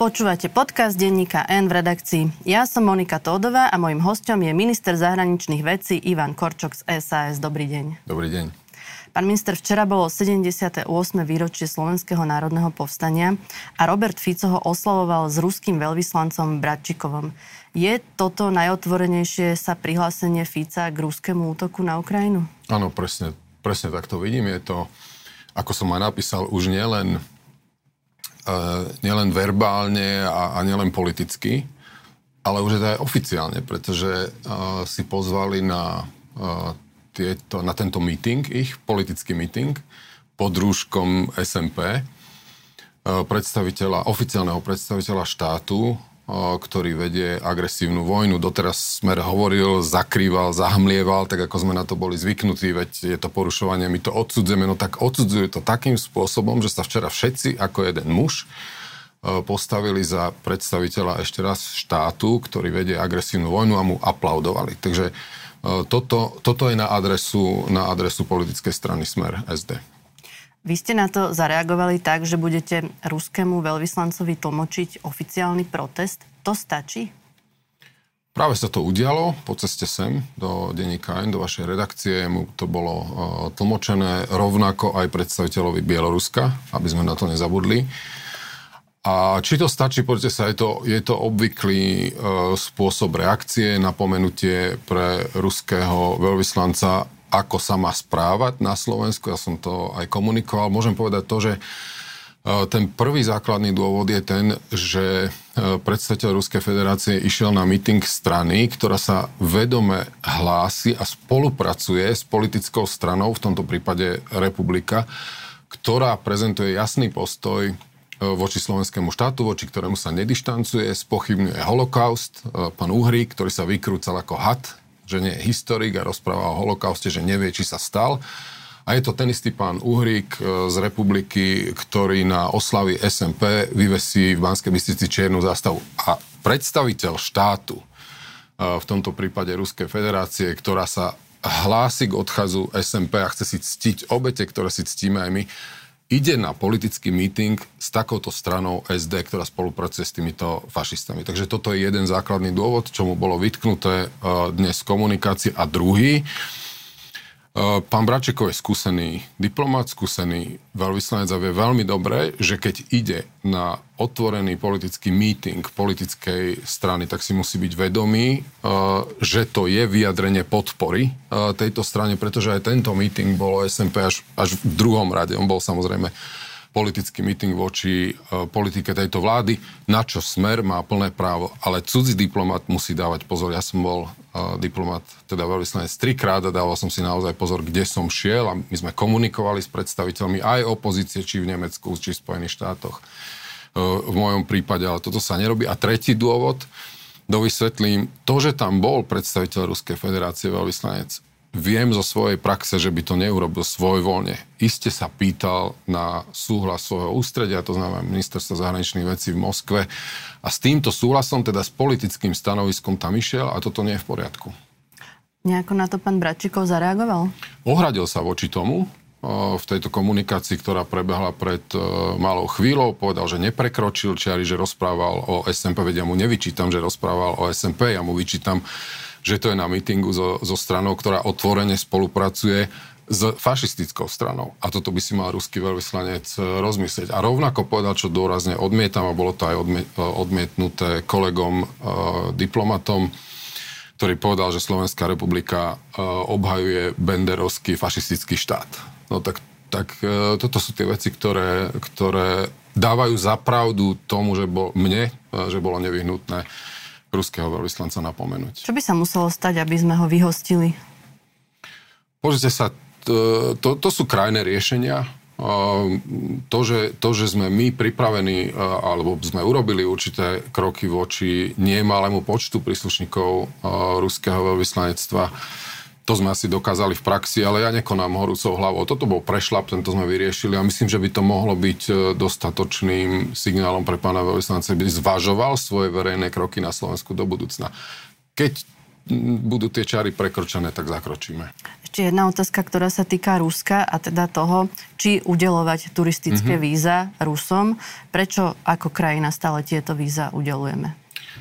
Počúvate podcast denníka N v redakcii. Ja som Monika Tódová a mojím hosťom je minister zahraničných vecí Ivan Korčok z SAS. Dobrý deň. Dobrý deň. Pán minister, včera bolo 78. výročie Slovenského národného povstania a Robert Fico ho oslavoval s ruským veľvyslancom Bratčikovom. Je toto najotvorenejšie sa prihlásenie Fica k ruskému útoku na Ukrajinu? Áno, presne tak to vidím. Je to, ako som aj napísal, už nielen verbálne a nielen politicky, ale už je to aj oficiálne, pretože si pozvali na tento meeting, ich politický meeting pod rúškom SMP, oficiálneho predstaviteľa štátu, ktorý vedie agresívnu vojnu. Doteraz Smer hovoril, zakrýval, zahmlieval, tak ako sme na to boli zvyknutí, veď je to porušovanie, my to odsudzujeme, no tak odsudzujú to takým spôsobom, že sa včera všetci ako jeden muž postavili za predstaviteľa ešte raz štátu, ktorý vedie agresívnu vojnu a mu aplaudovali. Takže toto je na adresu politickej strany Smer SD. Vy ste na to zareagovali tak, že budete ruskému veľvyslancovi tlmočiť oficiálny protest. To stačí? Práve sa to udialo po ceste sem do denníka N, do vašej redakcie. Mu to bolo tlmočené rovnako aj predstaviteľovi Bieloruska, aby sme na to nezabudli. A či to stačí, poďte sa, je to obvyklý spôsob reakcie, napomenutie pre ruského veľvyslanca, ako sa má správať na Slovensku. Ja som to aj komunikoval. Môžem povedať to, že ten prvý základný dôvod je ten, že predstaviteľ Ruskej federácie išiel na meeting strany, ktorá sa vedome hlási a spolupracuje s politickou stranou, v tomto prípade Republika, ktorá prezentuje jasný postoj voči slovenskému štátu, voči ktorému sa nedištancuje, spochybňuje holokaust. Pán Uhrík, ktorý sa vykrúcal ako had, že nie je historik a rozpráva o holokauste, že nevie, či sa stal. A je to ten istý pán Uhrík z Republiky, ktorý na oslavy SMP vyvesí v Banskej Bystrici čiernu zástavu. A predstaviteľ štátu, v tomto prípade Ruskej federácie, ktorá sa hlási k odchazu SMP a chce si ctiť obete, ktoré si ctíme aj my, ide na politický meeting s takouto stranou SD, ktorá spolupracuje s týmito fašistami. Takže toto je jeden základný dôvod, čo mu bolo vytknuté dnes v komunikácii. A druhý, pán Bratčikov je skúsený diplomat, skúsený veľvyslanec a vie veľmi dobre, že keď ide na otvorený politický meeting politickej strany, tak si musí byť vedomý, že to je vyjadrenie podpory tejto strane, pretože aj tento meeting bol SMP až v druhom rade. On bol samozrejme politický meeting voči politike tejto vlády, na čo Smer má plné právo. Ale cudzí diplomat musí dávať pozor. Ja som bol diplomat, teda veľvyslanec 3-krát a dával som si naozaj pozor, kde som šiel a my sme komunikovali s predstaviteľmi aj opozície, či v Nemecku, či v Spojených štátoch. V mojom prípade, ale toto sa nerobí. A tretí dôvod, dovysvetlím, to, že tam bol predstaviteľ Ruskej federácie veľvyslanec, viem zo svojej praxe, že by to neurobil svojvoľne. Iste sa pýtal na súhlas svojho ústredia, to znamená ministerstva zahraničných vecí v Moskve. A s týmto súhlasom, teda s politickým stanoviskom tam išiel a toto nie je v poriadku. Nejako na to pán Bratčikov zareagoval? Ohradil sa voči tomu v tejto komunikácii, ktorá prebehla pred malou chvíľou. Povedal, že neprekročil čiary, že rozprával o SMP. Veď ja mu nevyčítam, že rozprával o SMP, ja mu vyčítam, že to je na mítingu so stranou, ktorá otvorene spolupracuje s fašistickou stranou. A toto by si mal ruský veľvyslanec rozmyslieť. A rovnako povedal, čo dôrazne odmietam, a bolo to aj odmietnuté kolegom diplomatom, ktorý povedal, že Slovenská republika obhajuje benderovský fašistický štát. No tak toto sú tie veci, ktoré dávajú za pravdu tomu, že že bolo nevyhnutné ruského veľvyslanca napomenúť. Čo by sa muselo stať, aby sme ho vyhostili? Pozrite sa, to sú krajné riešenia. To, že sme my pripravení, alebo sme urobili určité kroky voči nemálému počtu príslušníkov ruského veľvyslanectva, to sme asi dokázali v praxi, ale ja nekonám horúcou hlavou. Toto bol prešľap, tento sme vyriešili a myslím, že by to mohlo byť dostatočným signálom pre pána veľvyslanca, aby zvažoval svoje verejné kroky na Slovensku do budúcna. Keď budú tie čáry prekročené, tak zakročíme. Ešte jedna otázka, ktorá sa týka Ruska a teda toho, či udeľovať turistické víza Rusom. Prečo ako krajina stále tieto víza udeľujeme?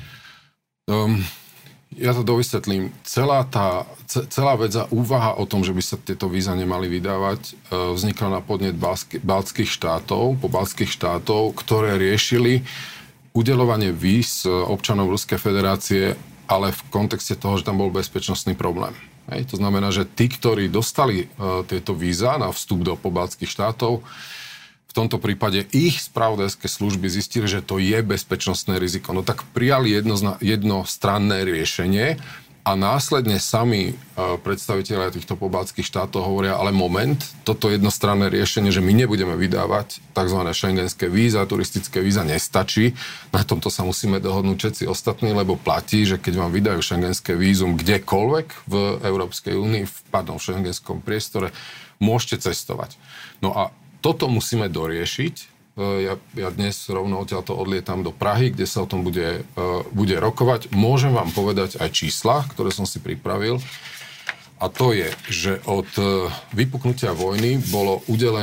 Ja to dovysvetlím. Celá vec a úvaha o tom, že by sa tieto víza nemali vydávať, vznikla na podnet pobaltských štátov, ktoré riešili udeľovanie víz občanov Ruskej federácie, ale v kontexte toho, že tam bol bezpečnostný problém. To znamená, že tí, ktorí dostali tieto víza na vstup do pobaltských štátov, v tomto prípade ich spravodajské služby zistili, že to je bezpečnostné riziko. No tak prijali jednostranné riešenie a následne sami predstavitelia týchto pobaltských štátov hovoria, ale moment, toto jednostranné riešenie, že my nebudeme vydávať tzv. Schengenské víza, turistické víza, nestačí. Na tomto sa musíme dohodnúť všetci ostatní, lebo platí, že keď vám vydajú schengenské vízum kdekoľvek v Európskej únii, v schengenskom priestore, môžete cestovať. No a toto musíme doriešiť. Ja dnes rovno odtiaľto odlietam do Prahy, kde sa o tom bude rokovať. Môžem vám povedať aj čísla, ktoré som si pripravil. A to je, že od vypuknutia vojny bolo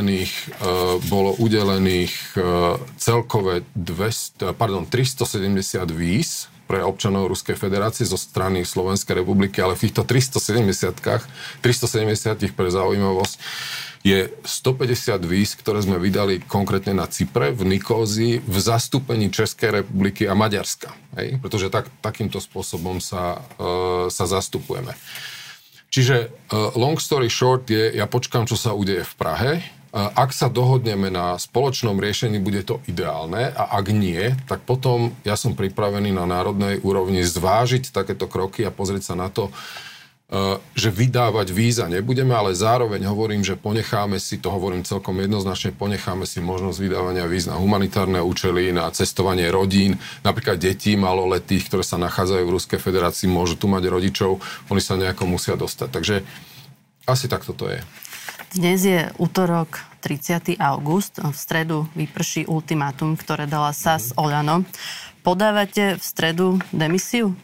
udelených celkové 370 víz pre občanov Ruskej federácie zo strany Slovenskej republiky, ale v týchto 370 pre zaujímavosť je 150 víz, ktoré sme vydali konkrétne na Cypre, v Nikózii, v zastúpení Českej republiky a Maďarska. Hej? Pretože takýmto spôsobom sa zastupujeme. Čiže long story short je, ja počkám, čo sa udeje v Prahe. Ak sa dohodneme na spoločnom riešení, bude to ideálne a ak nie, tak potom ja som pripravený na národnej úrovni zvážiť takéto kroky a pozrieť sa na to, že vydávať víza nebudeme, ale zároveň hovorím, že ponecháme si, to hovorím celkom jednoznačne, ponecháme si možnosť vydávania víz na humanitárne účely, na cestovanie rodín, napríklad detí maloletých, ktoré sa nachádzajú v Ruskej federácii, môžu tu mať rodičov, oni sa nejako musia dostať. Takže asi takto to je. Dnes je útorok 30. august, v stredu vyprší ultimátum, ktoré dala SAS Oľano. Podávate v stredu demisiu?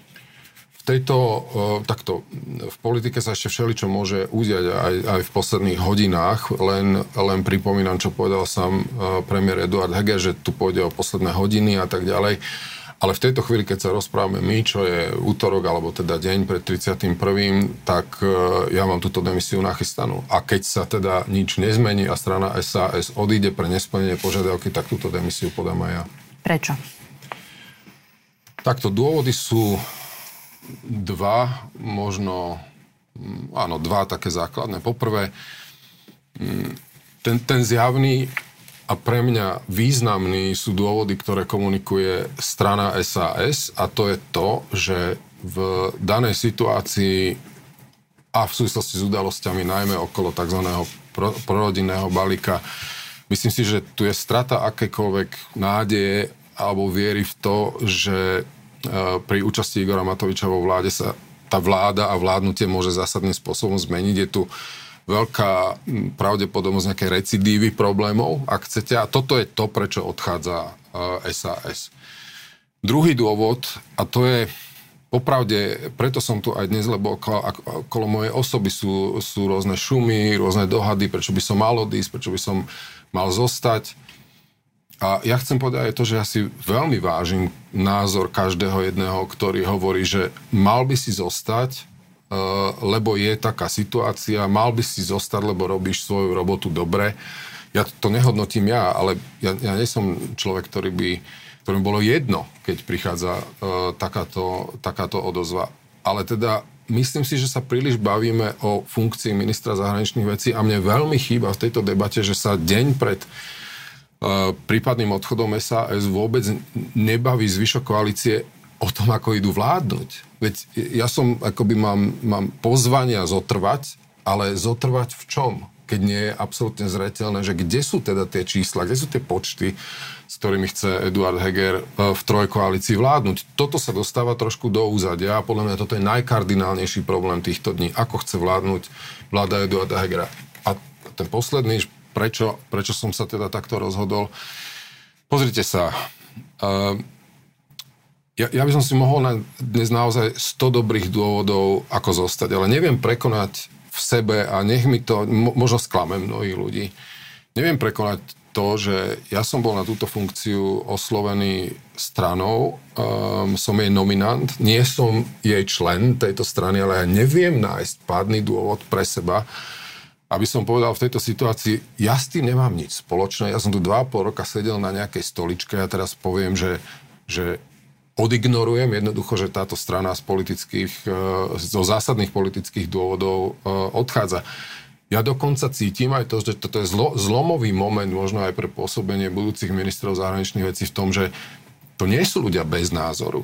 Takto, v politike sa ešte všeličo môže udiať aj v posledných hodinách, len pripomínam, čo povedal sám premiér Eduard Heger, že tu pôjde o posledné hodiny a tak ďalej. Ale v tejto chvíli, keď sa rozprávame my, čo je útorok, alebo teda deň pred 31., tak ja mám túto demisiu nachystanú. A keď sa teda nič nezmení a strana SAS odíde pre nesplnenie požiadavky, tak túto demisiu podám aj ja. Prečo? Takto, dôvody sú dva také základné. Poprvé, ten zjavný a pre mňa významný sú dôvody, ktoré komunikuje strana SAS a to je to, že v danej situácii a v súvislosti s udalosťami, najmä okolo tzv. Prorodinného balíka, myslím si, že tu je strata akékoľvek nádeje alebo viery v to, že pri účasti Igora Matoviča vo vláde sa tá vláda a vládnutie môže zásadným spôsobom zmeniť. Je tu veľká pravdepodobnosť nejaké recidívy problémov, ak chcete. A toto je to, prečo odchádza SAS. Druhý dôvod, a to je popravde, preto som tu aj dnes, lebo okolo mojej osoby sú rôzne šumy, rôzne dohady, prečo by som mal odísť, prečo by som mal zostať. A ja chcem povedať aj to, že ja si veľmi vážim názor každého jedného, ktorý hovorí, že mal by si zostať, lebo je taká situácia, mal by si zostať, lebo robíš svoju robotu dobre. Ja to nehodnotím ale ja nie som človek, ktorým bolo jedno, keď prichádza takáto odozva. Ale teda myslím si, že sa príliš bavíme o funkcii ministra zahraničných vecí a mne veľmi chýba v tejto debate, že sa deň pred prípadným odchodom SAS vôbec nebaví zvyšok koalície o tom, ako idú vládnuť. Veď ja som, akoby mám pozvania zotrvať, ale zotrvať v čom? Keď nie je absolútne zreteľné, že kde sú teda tie čísla, kde sú tie počty, s ktorými chce Eduard Heger v trojkoalícii vládnuť. Toto sa dostáva trošku do úzadia a podľa mňa toto je najkardinálnejší problém týchto dní. Ako chce vládnuť vláda Eduarda Hegera. A ten posledný, prečo som sa teda takto rozhodol. Pozrite sa, ja by som si mohol dnes naozaj 100 dobrých dôvodov, ako zostať, ale neviem prekonať v sebe a nech mi to možno sklame mnohých ľudí. Neviem prekonať to, že ja som bol na túto funkciu oslovený stranou, som jej nominant, nie som jej člen tejto strany, ale ja neviem nájsť pádny dôvod pre seba, aby som povedal v tejto situácii, ja s tým nemám nič spoločné, ja som tu 2,5 roka sedel na nejakej stoličke a teraz poviem, že odignorujem jednoducho, že táto strana zo zásadných politických dôvodov odchádza. Ja dokonca cítim aj to, že toto je zlomový moment možno aj pre pôsobenie budúcich ministrov zahraničných vecí v tom, že to nie sú ľudia bez názoru.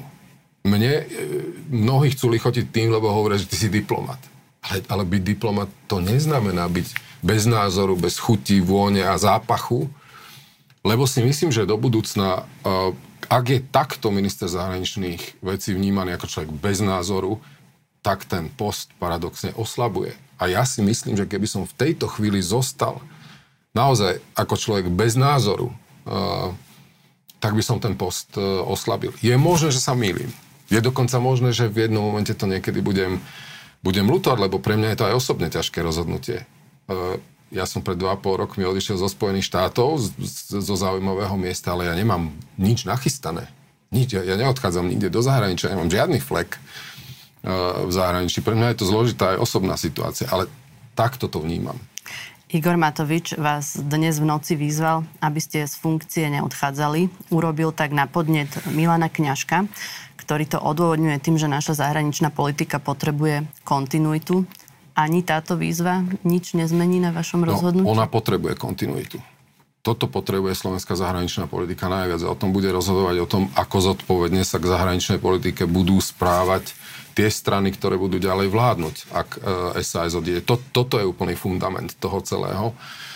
Mnohí chcú lichotiť tým, lebo hovoria, že ty si diplomat. Ale byť diplomat to neznamená byť bez názoru, bez chuti, vône a zápachu, lebo si myslím, že do budúcna, ak je takto minister zahraničných vecí vnímaný ako človek bez názoru, tak ten post paradoxne oslabuje. A ja si myslím, že keby som v tejto chvíli zostal naozaj ako človek bez názoru, tak by som ten post oslabil. Je možné, že sa mýlim. Je dokonca možné, že v jednom momente to niekedy budem ľutovať, lebo pre mňa je to aj osobne ťažké rozhodnutie. Ja som pred 2,5 rokmi odišiel zo Spojených štátov, zo zaujímavého miesta, ale ja nemám nič nachystané. Nič. Ja neodchádzam nikde do zahraničia, nemám žiadny flek v zahraničí. Pre mňa je to zložitá aj osobná situácia, ale takto to vnímam. Igor Matovič vás dnes v noci vyzval, aby ste z funkcie neodchádzali. Urobil tak na podnet Milana Kňažka, ktorý to odôvodňuje tým, že naša zahraničná politika potrebuje kontinuitu. Ani táto výzva nič nezmení na vašom rozhodnutí? Ona potrebuje kontinuitu. Toto potrebuje slovenská zahraničná politika najviac. O tom bude rozhodovať, o tom, ako zodpovedne sa k zahraničnej politike budú správať tie strany, ktoré budú ďalej vládnuť, ak SAS odíde. Toto je úplný fundament toho celého.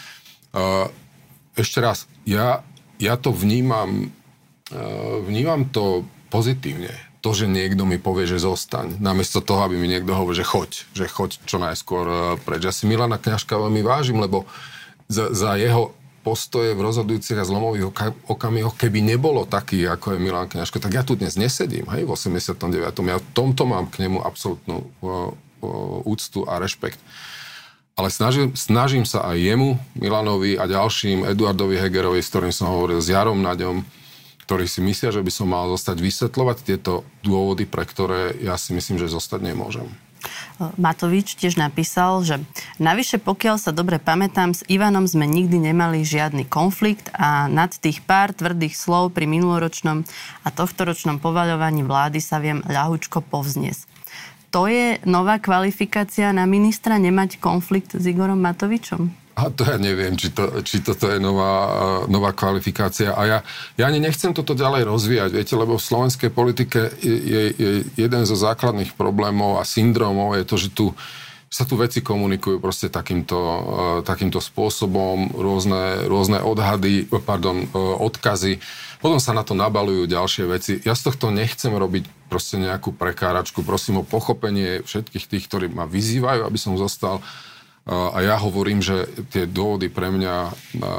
Ešte raz, ja to vnímam to pozitívne. To, že niekto mi povie, že zostaň, namiesto toho, aby mi niekto hovoril, že choď čo najskôr preč. Ja si Milana Kňažka veľmi vážim, lebo za jeho postoje v rozhodujúcich a zlomových okamihoch, keby nebolo taký, ako je Milan Kňažko, tak ja tu dnes nesedím, v 89. Ja v tomto mám k nemu absolútnu úctu a rešpekt. Ale snažím sa aj jemu, Milanovi a ďalším, Eduardovi Hegerovi, s ktorým som hovoril, s Jarom Naďom, ktorí si myslia, že by som mal zostať, vysvetľovať tieto dôvody, pre ktoré ja si myslím, že zostať nemôžem. Matovič tiež napísal, že navyše, pokiaľ sa dobre pamätám, s Ivanom sme nikdy nemali žiadny konflikt a nad tých pár tvrdých slov pri minuloročnom a tohtoročnom povaľovaní vlády sa viem ľahučko povzniesť. To je nová kvalifikácia na ministra nemať konflikt s Igorom Matovičom? A to ja neviem, či toto je nová kvalifikácia. A ja ani nechcem toto ďalej rozvíjať, viete, lebo v slovenskej politike je jeden zo základných problémov a syndrómov je to, že sa tu veci komunikujú proste takýmto spôsobom, rôzne odkazy. Potom sa na to nabalujú ďalšie veci. Ja z tohto nechcem robiť proste nejakú prekáračku. Prosím o pochopenie všetkých tých, ktorí ma vyzývajú, aby som zostal. A ja hovorím, že tie dôvody pre mňa,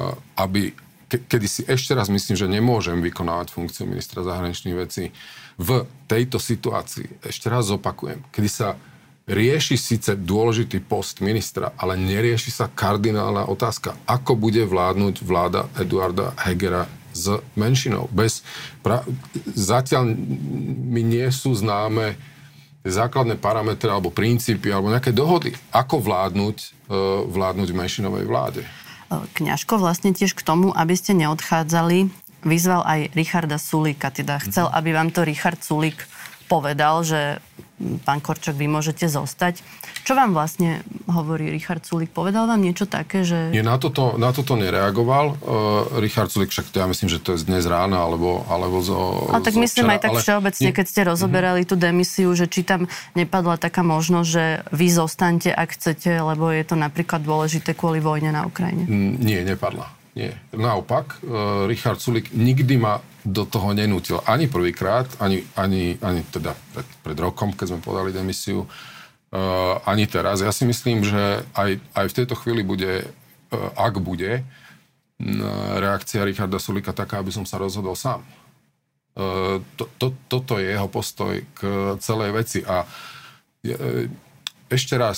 kedy si ešte raz myslím, že nemôžem vykonávať funkciu ministra zahraničných vecí v tejto situácii, ešte raz zopakujem, kedy sa rieši síce dôležitý post ministra, ale nerieši sa kardinálna otázka, ako bude vládnuť vláda Eduarda Hegera s menšinou. Zatiaľ mi nie sú známe základné parametre alebo princípy alebo nejaké dohody, ako vládnuť v menšinovej vláde. Kňažko vlastne tiež k tomu, aby ste neodchádzali, vyzval aj Richarda Sulíka. Teda chcel, aby vám to Richard Sulík povedal, že pán Korčok, vy môžete zostať. Čo vám vlastne hovorí Richard Sulík? Povedal vám niečo také, že... Nie, na toto nereagoval. Richard Sulík, však to ja myslím, že to je dnes ráno, alebo Ale tak myslím aj tak všeobecne, keď ste rozoberali tú demisiu, že či tam nepadla taká možnosť, že vy zostaňte, ak chcete, lebo je to napríklad dôležité kvôli vojne na Ukrajine. Nie, nepadla. Nie. Naopak, Richard Sulík nikdy ma do toho nenútil. Ani prvýkrát, ani teda pred rokom, keď sme podali demisiu, ani teraz. Ja si myslím, že aj v tejto chvíli bude, ak bude, reakcia Richarda Sulíka taká, aby som sa rozhodol sám. Toto je jeho postoj k celej veci. A ešte raz,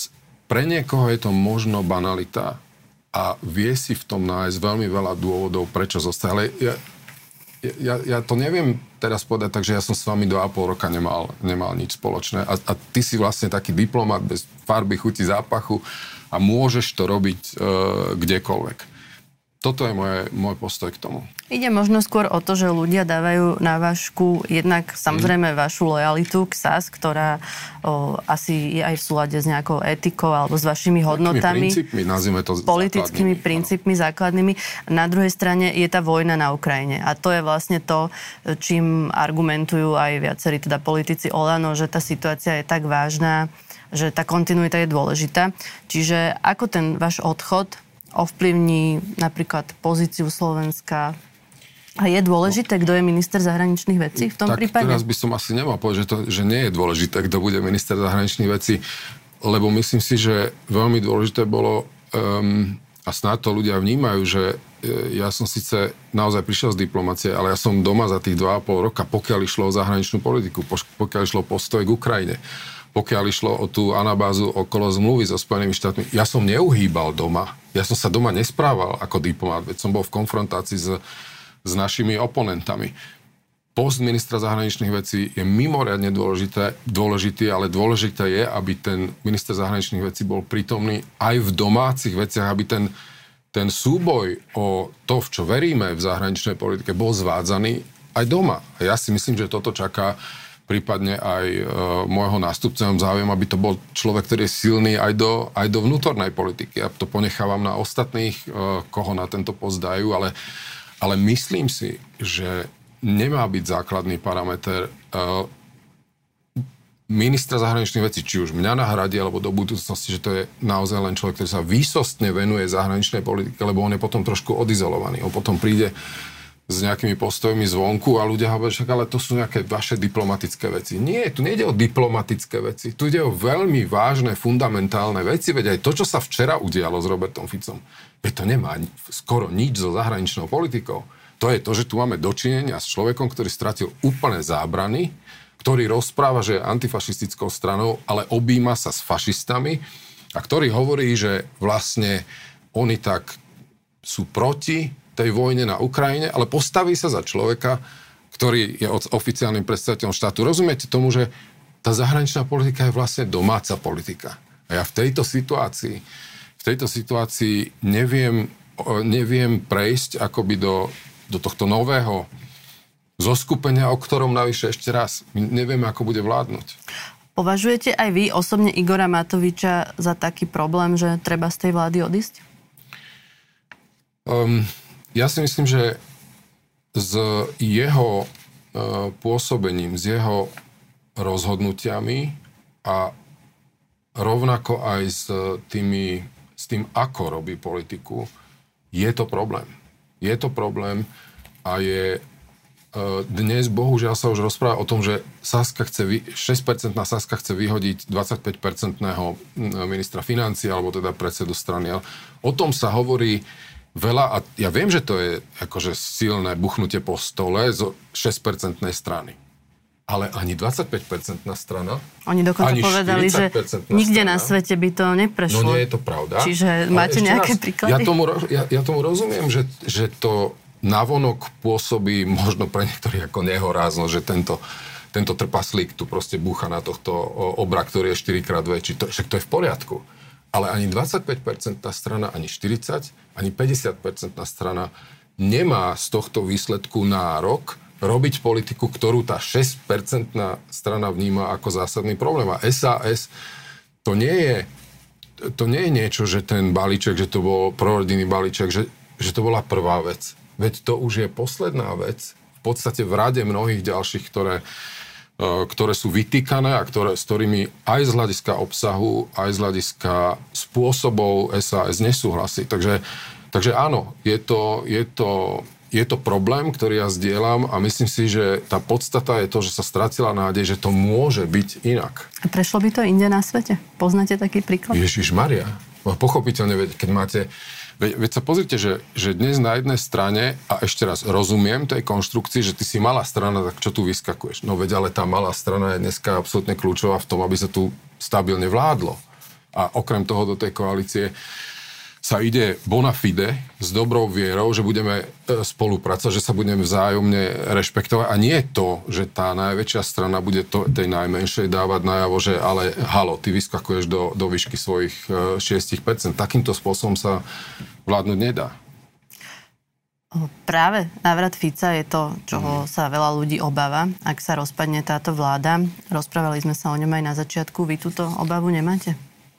pre niekoho je to možno banalita a vie si v tom nájsť veľmi veľa dôvodov, prečo zostať. Ale ja to neviem teraz povedať, takže ja som s vami 2,5 roka nemal nič spoločné. A ty si vlastne taký diplomat bez farby, chuti, zápachu a môžeš to robiť kdekoľvek. Toto je môj postoj k tomu. Ide možno skôr o to, že ľudia dávajú na vážku jednak samozrejme vašu lojalitu k SAS, ktorá asi je aj v súlade s nejakou etikou alebo s vašimi hodnotami. Princípmi, nazvime to politickými princípmi základnými. Na druhej strane je tá vojna na Ukrajine. A to je vlastne to, čím argumentujú aj viacerí teda politici Olano, že tá situácia je tak vážna, že tá kontinuita je dôležitá. Čiže ako ten váš odchod ovplyvní napríklad pozíciu Slovenska? A je dôležité, kto je minister zahraničných vecí v tom prípade? Tak teraz by som asi nemal povedať, že nie je dôležité, kto bude minister zahraničných vecí, lebo myslím si, že veľmi dôležité bolo, a snáď to ľudia vnímajú, že ja som síce naozaj prišiel z diplomácie, ale ja som doma za tých 2,5 roka, pokiaľ išlo o zahraničnú politiku, pokiaľ išlo o postoj k Ukrajine, pokiaľ išlo o tú anabázu okolo zmluvy so Spojenými štátmi. Ja som neuhýbal doma. Ja som sa doma nesprával ako diplomat, veď som bol v konfrontácii s našimi oponentami. Post ministra zahraničných vecí je mimoriadne dôležitý, ale dôležité je, aby ten minister zahraničných vecí bol prítomný aj v domácich veciach, aby ten súboj o to, v čo veríme v zahraničnej politike, bol zvádzaný aj doma. A ja si myslím, že toto čaká prípadne aj môjho nástupca, záujem, aby to bol človek, ktorý je silný aj do vnútornej politiky. Ja to ponechávam na ostatných, koho na tento post dajú, ale myslím si, že nemá byť základný parameter ministra zahraničných vecí, či už mňa nahradí, alebo do budúcnosti, že to je naozaj len človek, ktorý sa výsostne venuje zahraničnej politike, lebo on je potom trošku odizolovaný. On potom príde s nejakými postojmi zvonku a ľudia hovoria, že ale to sú nejaké vaše diplomatické veci. Nie, tu nejde o diplomatické veci. Tu ide o veľmi vážne, fundamentálne veci. Veď aj to, čo sa včera udialo s Robertom Ficom, veď to nemá skoro nič so zahraničnou politikou. To je to, že tu máme dočinenia s človekom, ktorý stratil úplne zábrany, ktorý rozpráva, že je antifašistickou stranou, ale objíma sa s fašistami a ktorý hovorí, že vlastne oni tak sú proti tej vojne na Ukrajine, ale postaví sa za človeka, ktorý je oficiálnym predstaviteľom štátu. Rozumiete tomu, že tá zahraničná politika je vlastne domáca politika. A ja v tejto situácii neviem prejsť akoby do tohto nového zoskupenia, o ktorom navyše ešte raz nevieme, ako bude vládnuť. Považujete aj vy osobne Igora Matoviča za taký problém, že treba z tej vlády odísť? Ja si myslím, že s jeho pôsobením, s jeho rozhodnutiami a rovnako aj s tým, ako robí politiku, je to problém. Je to problém a dnes bohužiaľ sa už rozpráva o tom, že 6% Saska chce vyhodiť 25% ministra financií, alebo teda predsedu strany. O tom sa hovorí veľa a ja viem, že to je akože silné buchnutie po stole zo 6% strany. Ale ani 25% strana, oni dokonca povedali, že nikde na svete by to neprešlo. No nie je to pravda. Čiže máte nejaké príklady? Ja tomu rozumiem, že to navonok pôsobí možno pre niektorých ako nehorázno, že tento trpaslík tu proste búcha na tohto obra, ktorý je 4-krát väčší. Však to je v poriadku. Ale ani 25% strana, ani 40%, ani 50% strana nemá z tohto výsledku nárok robiť politiku, ktorú tá 6% strana vníma ako zásadný problém. A SAS to nie je niečo, že ten balíček, že to bol prorodinný balíček, že to bola prvá vec. Veď to už je posledná vec, v podstate v rade mnohých ďalších, ktoré sú vytýkané a s ktorými aj z hľadiska obsahu, aj z hľadiska spôsobov SAS nesúhlasí. Takže áno, je to problém, ktorý ja zdieľam a myslím si, že tá podstata je to, že sa stratila nádej, že to môže byť inak. A prešlo by to inde na svete? Poznáte taký príklad? Ježišmaria. Pochopiteľne, keď máte... Veď sa pozrite, že dnes na jednej strane, a ešte raz rozumiem tej konštrukcii, že ty si malá strana, tak čo tu vyskakuješ? No veď ale tá malá strana je dneska absolútne kľúčová v tom, aby sa tu stabilne vládlo. A okrem toho do tej koalície sa ide bona fide s dobrou vierou, že budeme spolupracovať, že sa budeme vzájomne rešpektovať. A nie je to, že tá najväčšia strana bude tej najmenšej dávať najavo, že ale halo, ty vyskakuješ do výšky svojich 6%. Takýmto spôsobom sa vládnuť nedá. Práve návrat Fica je to, čoho sa veľa ľudí obáva, ak sa rozpadne táto vláda. Rozprávali sme sa o ňom aj na začiatku. Vy túto obavu nemáte?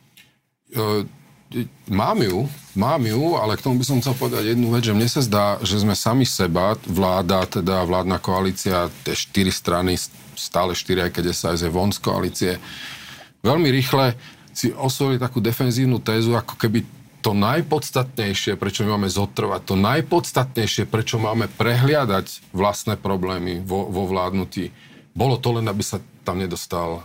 Mám ju, ale k tomu by som chcel povedať jednu vec, že mne sa zdá, že sme sami seba, vládna koalícia, tie 4 strany, stále 4, aj keď SAS je von z koalície, veľmi rýchle si osvojili takú defenzívnu tézu, ako keby to najpodstatnejšie, prečo my máme zotrvať, to najpodstatnejšie, prečo máme prehliadať vlastné problémy vo vládnutí, bolo to len, aby sa tam nedostal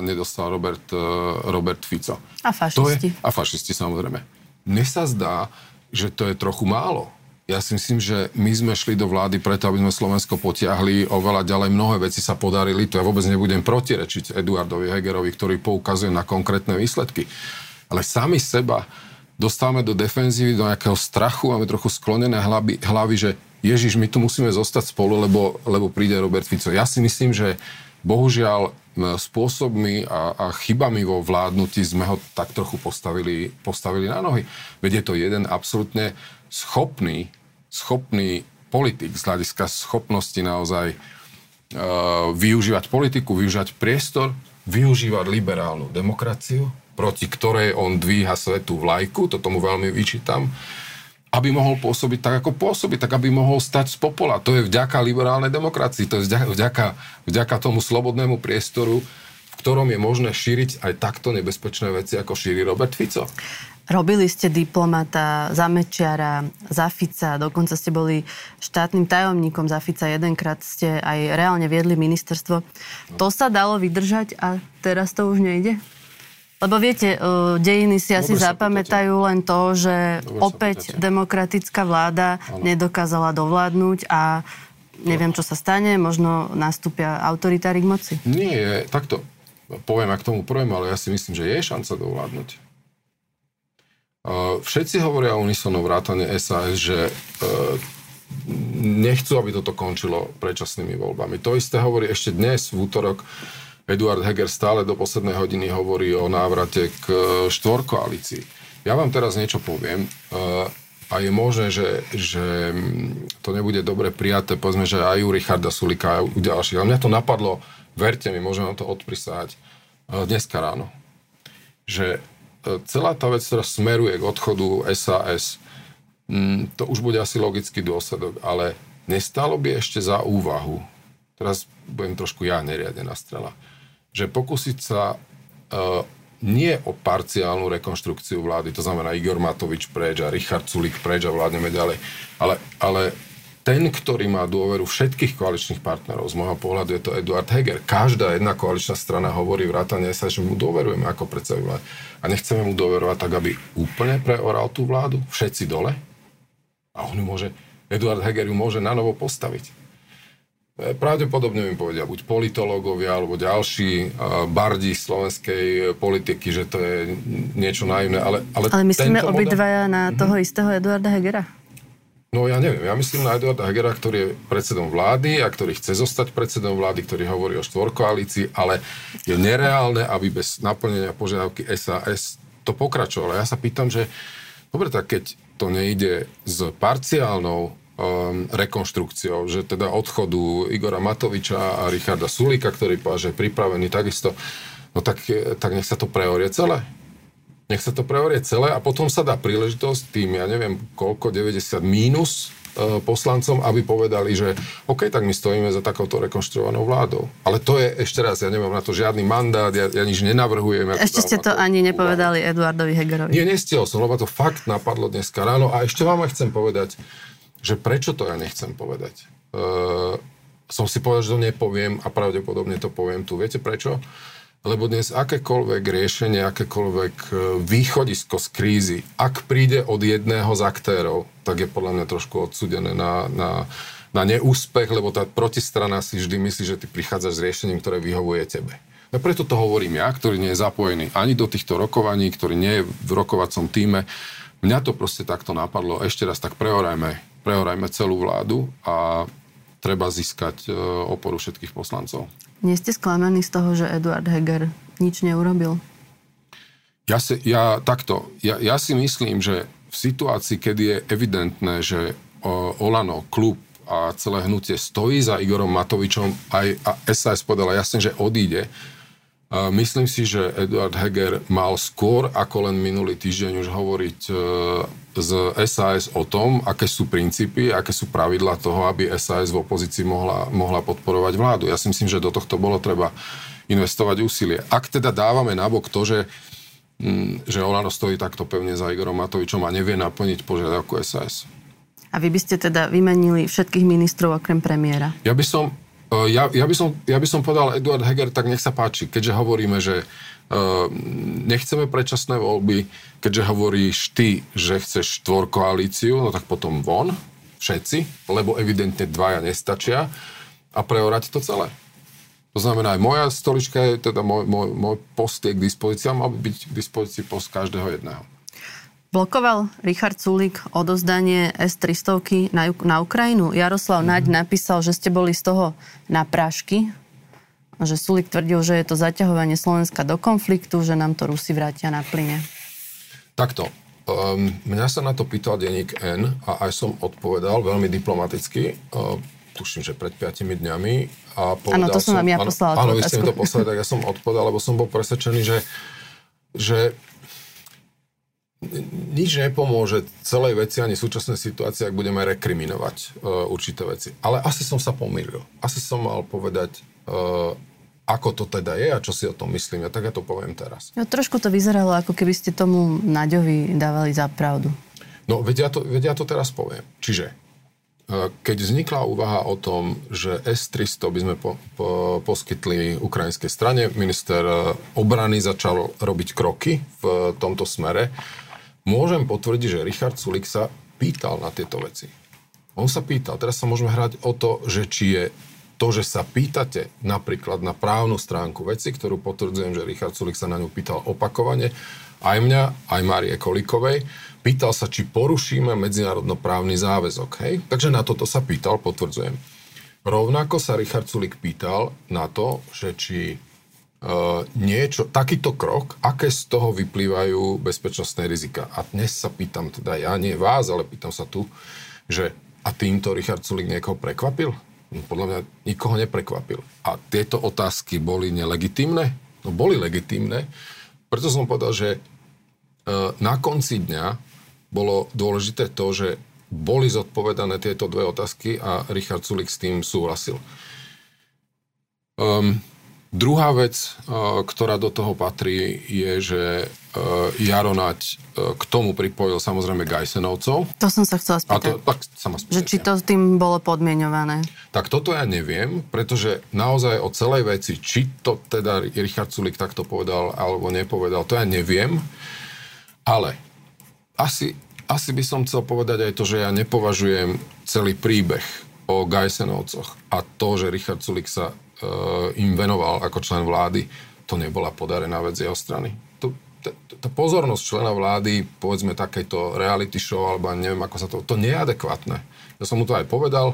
Robert Fico. A fašisti. A fašisti, samozrejme. Mne sa zdá, že to je trochu málo. Ja si myslím, že my sme šli do vlády preto, aby sme Slovensko potiahli oveľa ďalej. Mnohé veci sa podarili. To ja vôbec nebudem protirečiť Eduardovi Hegerovi, ktorý poukazuje na konkrétne výsledky. Ale sami seba dostávame do defenzívy, do nejakého strachu, máme trochu sklonené hlavy, že Ježiš, my tu musíme zostať spolu, lebo príde Robert Fico. Ja si myslím, že bohužiaľ spôsobmi a chybami vo vládnutí sme ho tak trochu postavili na nohy. Veď je to jeden absolútne schopný politik z hľadiska schopnosti naozaj využívať politiku, využívať priestor, využívať liberálnu demokraciu, proti ktorej on dvíha svätú vlajku, to tomu veľmi vyčítam, aby mohol pôsobiť tak, ako pôsobí, tak aby mohol stať z popola. To je vďaka liberálnej demokracii, to je vďaka tomu slobodnému priestoru, v ktorom je možné šíriť aj takto nebezpečné veci, ako šíri Robert Fico. Robili ste diplomata za Mečiara, za Fica, dokonca ste boli štátnym tajomníkom za Fica, jedenkrát ste aj reálne viedli ministerstvo. To sa dalo vydržať a teraz to už nejde? Lebo viete, dejiny si asi zapamätajú len to, že opäť demokratická vláda nedokázala dovládnuť a neviem, čo sa stane, možno nastúpia autoritári k moci. Nie, takto poviem aj k tomu prvému, ale ja si myslím, že je šanca dovládnuť. Všetci hovoria unisono vrátane SAS, že nechcú, aby toto končilo predčasnými voľbami. To isté hovorí ešte dnes, v útorok, Eduard Heger stále do poslednej hodiny hovorí o návrate k štvorkoalícii. Ja vám teraz niečo poviem a je možné, že to nebude dobre prijaté, povedzme, že aj u Richarda Sulika, aj u ďalších. A mňa to napadlo, verte mi, môžem vám to odprisať dneska ráno, že celá tá vec, ktorá smeruje k odchodu SAS, to už bude asi logický dôsledok, ale nestalo by ešte za úvahu, teraz budem trošku ja neriadená strela, že pokúsiť sa nie o parciálnu rekonštrukciu vlády, to znamená Igor Matovič preč a Richard Sulik preč a vládneme ďalej, ale ten, ktorý má dôveru všetkých koaličných partnerov, z môjho pohľadu je to Eduard Heger. Každá jedna koaličná strana hovorí vrátane sa, že mu dôverujeme ako predsedovi vlády. A nechceme mu dôverovať tak, aby úplne preoral tú vládu, všetci dole. A Eduard Heger ju môže na novo postaviť. Pravdepodobne mi povedia buď politológovia alebo ďalší bardi slovenskej politiky, že to je niečo naivné. Ale myslíme obidvaja na toho istého Eduarda Hegera? No ja neviem. Ja myslím na Eduarda Hegera, ktorý je predsedom vlády a ktorý chce zostať predsedom vlády, ktorý hovorí o štvorkoalícii, ale je nereálne, aby bez naplnenia požiadavky SAS to pokračovalo. Ja sa pýtam, že dobre, tak keď to nejde s parciálnou rekonštrukciou, že teda odchodu Igora Matoviča a Richarda Sulika, ktorý povedal, že je pripravený takisto, no tak nech sa to prehorie celé. Nech sa to prehorie celé a potom sa dá príležitosť tým, ja neviem koľko, 90 mínus poslancom, aby povedali, že OK, tak my stojíme za takouto rekonštruovanou vládou. Ale to je, ešte raz, ja nemám na to žiadny mandát, ja nič nenavrhujem. Ešte ste to ani nepovedali Eduardovi Hegerovi. Nie, nestihol som, lebo to fakt napadlo dneska ráno a ešte vám aj chcem povedať, že prečo to ja nechcem povedať. Som si povedal, že to nepoviem a pravdepodobne to poviem tu. Viete prečo? Lebo dnes akékoľvek riešenie, akékoľvek východisko z krízy, ak príde od jedného z aktérov, tak je podľa mňa trošku odsúdené na neúspech, lebo tá protistrana si vždy myslí, že ty prichádzaš s riešením, ktoré vyhovuje tebe. A preto to hovorím ja, ktorý nie je zapojený ani do týchto rokovaní, ktorý nie je v rokovacom tíme. Mňa to proste takto napadlo. Ešte raz tak prehorajme celú vládu a treba získať oporu všetkých poslancov. Nie ste sklamaní z toho, že Eduard Heger nič neurobil? Ja si myslím, že v situácii, kedy je evidentné, že Olano, klub a celé hnutie stojí za Igorom Matovičom, aj SAS povedala jasne, že odíde. Myslím si, že Eduard Heger mal skôr ako len minulý týždeň už hovoriť z SAS o tom, aké sú princípy, aké sú pravidlá toho, aby SAS v opozícii mohla podporovať vládu. Ja si myslím, že do tohto bolo treba investovať úsilie. Ak teda dávame nabok to, že Olano stojí takto pevne za Igorom Matovičom a nevie naplniť požiadavku SAS. A vy by ste teda vymenili všetkých ministrov okrem premiéra? Ja by som povedal, Eduard Heger, tak nech sa páči, keďže hovoríme, že nechceme predčasné voľby, keďže hovoríš ty, že chceš štvorkoalíciu, no tak potom von, všetci, lebo evidentne dvaja nestačia a preorať to celé. To znamená, aj moja stolička je, teda môj post je k dispozícii, a mal by byť k dispozícii post každého jedného. Blokoval Richard Sulík odozdanie S-300 na Ukrajinu? Jaroslav Naď napísal, že ste boli z toho na prášky, že Sulík tvrdil, že je to zaťahovanie Slovenska do konfliktu, že nám to Rusi vrátia na plyne. Takto. Mňa sa na to pýtal denník N a aj som odpovedal veľmi diplomaticky, tuším, že pred 5 dňami. Áno, to som vám ja poslala. Áno, vy ste mi to poslali, tak ja som odpovedal, lebo som bol presvedčený, že nič nepomôže celej veci ani súčasnej situácii, ak budeme rekriminovať určité veci. Ale asi som sa pomýlil. Asi som mal povedať, ako to teda je a čo si o tom myslím. Ja tak ja to poviem teraz. No, trošku to vyzeralo, ako keby ste tomu Naďovi dávali za pravdu. No, veď ja to teraz poviem. Čiže, keď vznikla úvaha o tom, že S-300 by sme poskytli ukrajinskej strane, minister obrany začal robiť kroky v tomto smere. Môžem potvrdiť, že Richard Sulík sa pýtal na tieto veci. On sa pýtal. Teraz sa môžeme hrať o to, že či je to, že sa pýtate napríklad na právnu stránku veci, ktorú potvrdzujem, že Richard Sulík sa na ňu pýtal opakovane, aj mňa, aj Márie Kolíkovej, pýtal sa, či porušíme medzinárodnoprávny záväzok. Hej? Takže na toto sa pýtal, potvrdzujem. Rovnako sa Richard Sulík pýtal na to, že či takýto krok, aké z toho vyplývajú bezpečnostné rizika. A dnes sa pýtam teda ja, nie vás, ale pýtam sa tu, že a týmto Richard Sulík niekoho prekvapil? No, podľa mňa nikoho neprekvapil. A tieto otázky boli nelegitímne? No boli legitímne, preto som povedal, že na konci dňa bolo dôležité to, že boli zodpovedané tieto dve otázky a Richard Sulík s tým súhlasil. Druhá vec, ktorá do toho patrí, je, že Jaro Naď k tomu pripojil samozrejme Gajsenovcov. To som sa chcela spýtať. Že či to tým bolo podmienované? Tak toto ja neviem, pretože naozaj o celej veci, či to teda Richard Sulík takto povedal alebo nepovedal, to ja neviem. Ale asi by som chcel povedať aj to, že ja nepovažujem celý príbeh o Gajsenovcoch a to, že Richard Sulík sa im venoval ako člen vlády, to nebola podarená vec z jeho strany. Tá pozornosť člena vlády, povedzme takéto reality show, alebo neviem, ako sa to nie je adekvátne. Ja som mu to aj povedal.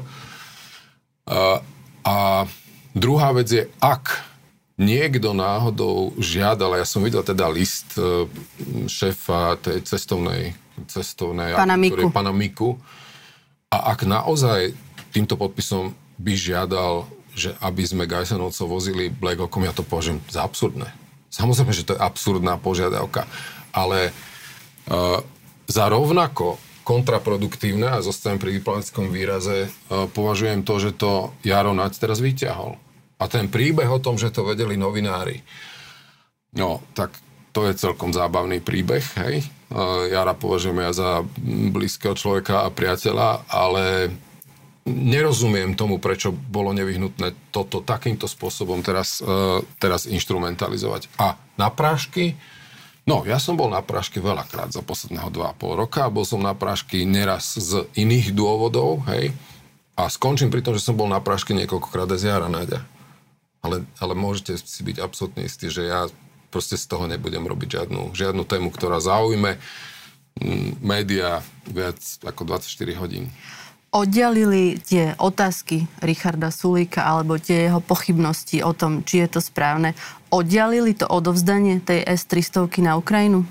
A druhá vec je, ak niekto náhodou žiadal, ja som videl teda list šéfa tej cestovnej Pána Miku, a ak naozaj týmto podpisom by žiadal, že aby sme Gajsenovcov vozili Black Hawkom, ja to považujem za absurdné. Samozrejme, že to je absurdná požiadavka, ale za rovnako kontraproduktívne, a zostanem pri diplomatickom výraze, považujem to, že to Jaro Naď teraz vyťahol. A ten príbeh o tom, že to vedeli novinári, no, tak to je celkom zábavný príbeh, hej. Jara považujem ja za blízkeho človeka a priateľa, ale nerozumiem tomu, prečo bolo nevyhnutné toto takýmto spôsobom teraz inštrumentalizovať. A na prášky? No, ja som bol na prášky veľakrát za posledného 2,5 roka. Bol som na prášky neraz z iných dôvodov, hej. A skončím pri tom, že som bol na prášky niekoľkokrát aj z Jara Naďa. A Ale môžete si byť absolútne istí, že ja proste z toho nebudem robiť žiadnu tému, ktorá zaujme médiá viac ako 24 hodín. Oddialili tie otázky Richarda Sulíka alebo tie jeho pochybnosti o tom, či je to správne, oddialili to odovzdanie tej S-300 na Ukrajinu?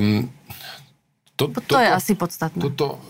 To je asi podstatné.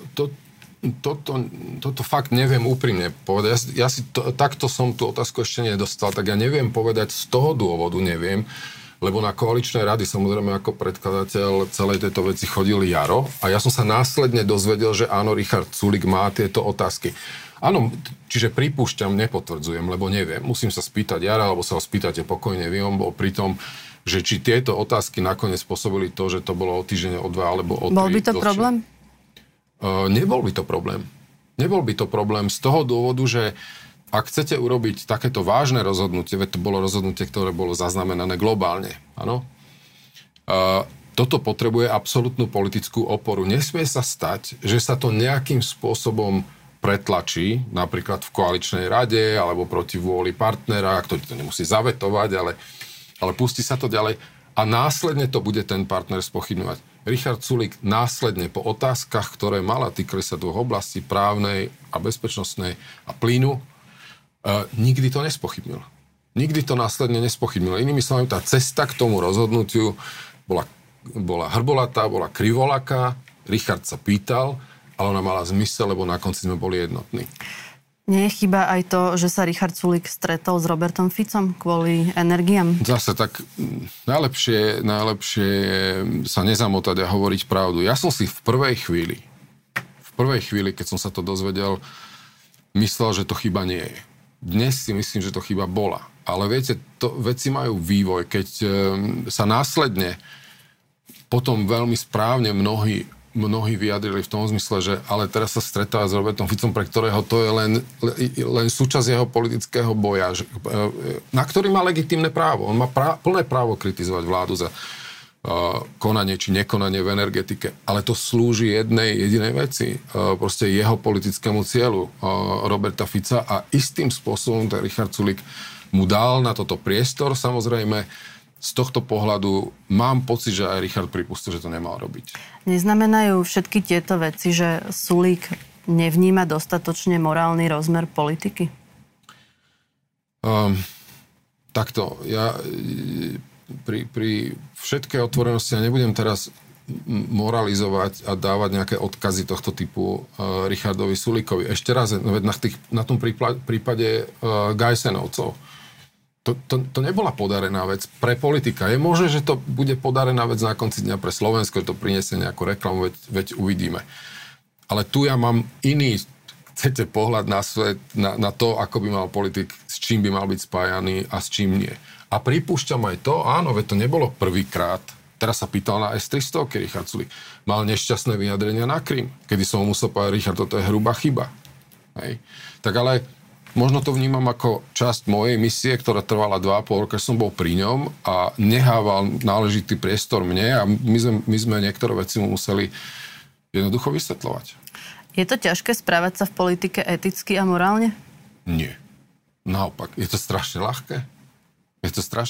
Toto fakt neviem úprimne povedať. Takto som tú otázku ešte nedostal, tak ja neviem povedať z toho dôvodu, lebo na koaličnej rady, samozrejme ako predkladateľ celej tejto veci chodil Jaro a ja som sa následne dozvedel, že áno, Richard Sulík má tieto otázky. Áno, čiže pripúšťam, nepotvrdzujem, lebo neviem. Musím sa spýtať Jara, alebo sa ho spýtate pokojne vy, on bol pri tom, že či tieto otázky nakoniec spôsobili to, že to bolo o týždeň, o 2 alebo o 3. Bol by to problém? Nebol by to problém. Nebol by to problém z toho dôvodu, že ak chcete urobiť takéto vážne rozhodnutie, veď to bolo rozhodnutie, ktoré bolo zaznamenané globálne, áno? Toto potrebuje absolútnu politickú oporu. Nesmie sa stať, že sa to nejakým spôsobom pretlačí, napríklad v koaličnej rade, alebo proti vôli partnera, ktorý to nemusí zavetovať, ale pustí sa to ďalej a následne to bude ten partner spochybňovať. Richard Sulík následne po otázkach, ktoré mala, týkali sa dvoch oblastí, právnej a bezpečnostnej a plynu, nikdy to nespochybnil. Nikdy to následne nespochybnil. Inými slovami, tá cesta k tomu rozhodnutiu bola hrbolatá, bola krivolaká. Richard sa pýtal, ale ona mala zmysel, lebo na konci sme boli jednotní. Nie je chyba aj to, že sa Richard Sulík stretol s Robertom Ficom kvôli energiám? Zase tak najlepšie je sa nezamotať a hovoriť pravdu. Ja som si v prvej chvíli, keď som sa to dozvedel, myslel, že to chyba nie je. Dnes si myslím, že to chyba bola. Ale viete, veci majú vývoj. Keď sa následne potom veľmi správne mnohí vyjadrili v tom zmysle, že ale teraz sa stretáva s Robertom Ficom, pre ktorého to je len súčasť jeho politického boja, na ktorý má legitímne právo. On má plné právo kritizovať vládu za konanie či nekonanie v energetike. Ale to slúži jednej jedinej veci. Proste jeho politickému cieľu Roberta Fica a istým spôsobom ten Richard Sulík mu dal na toto priestor. Samozrejme, z tohto pohľadu mám pocit, že aj Richard pripustil, že to nemal robiť. Neznamenajú všetky tieto veci, že Sulík nevníma dostatočne morálny rozmer politiky? Takto. Ja pri všetkej otvorenosti ja nebudem teraz moralizovať a dávať nejaké odkazy tohto typu Richardovi Sulíkovi. Ešte raz, na tom prípade Gajsenovcov. To nebola podarená vec pre politika. Je možné, že to bude podarená vec na konci dňa pre Slovensko, že to priniesie nejakú reklamu, veď uvidíme. Ale tu ja mám iný, chcete, pohľad na svet, na to, ako by mal politik, s čím by mal byť spájaný a s čím nie. A pripúšťam aj to, áno, veď to nebolo prvýkrát. Teraz sa pýtal na S-300, Richard Sulík. Mal nešťastné vyjadrenia na Krym, kedy som mu musel povedať, Richard, toto je hrubá chyba. Hej. Tak ale možno to vnímam ako časť mojej misie, ktorá trvala 2,5 roka, som bol pri ňom a nehával náležitý priestor mne a my sme niektoré veci mu museli jednoducho vysvetľovať. Je to ťažké správať sa v politike eticky a morálne? Nie. Naopak, je to strašne ľahké. Ja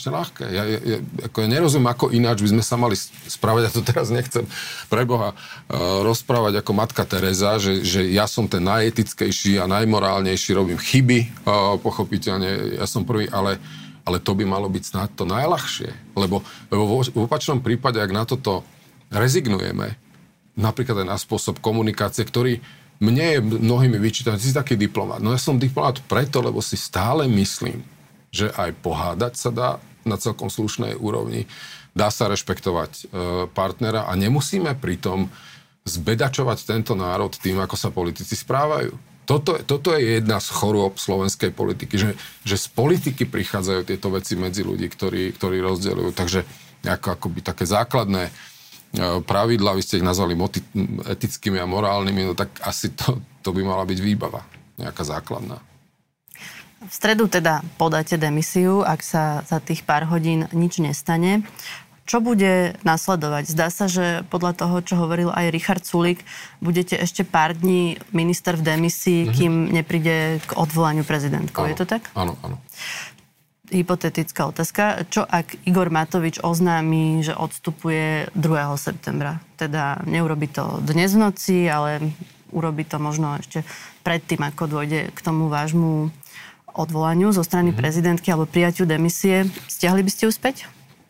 nerozumiem, ako ináč by sme sa mali správať, ja to teraz nechcem pre Boha rozprávať ako matka Teresa, že ja som ten najetickejší a najmorálnejší, robím chyby, pochopiteľne, ja som prvý, ale to by malo byť snáď to najľahšie, lebo v opačnom prípade, ak na toto rezignujeme, napríklad aj na spôsob komunikácie, ktorý mne je mnohými vyčítaný, ty si taký diplomát. No ja som diplomát preto, lebo si stále myslím, že aj pohádať sa dá na celkom slušnej úrovni, dá sa rešpektovať partnera a nemusíme pritom zbedačovať tento národ tým, ako sa politici správajú. Toto je jedna z chorôb slovenskej politiky, že z politiky prichádzajú tieto veci medzi ľudí, ktorí rozdeľujú. Takže akoby také základné pravidlá, vy ste ich nazvali etickými a morálnymi, no tak asi to by mala byť výbava, nejaká základná. V stredu teda podáte demisiu, ak sa za tých pár hodín nič nestane. Čo bude nasledovať? Zdá sa, že podľa toho, čo hovoril aj Richard Sulík, budete ešte pár dní minister v demisii, kým nepríde k odvolaniu prezidentkou. Je to tak? Áno. hypotetická otázka. Čo ak Igor Matovič oznámi, že odstupuje 2. septembra? Teda neurobi to dnes v noci, ale urobí to možno ešte predtým, ako dôjde k tomu vášmu odvolaniu zo strany prezidentky alebo prijatiu demisie. Stiahli by ste ju späť?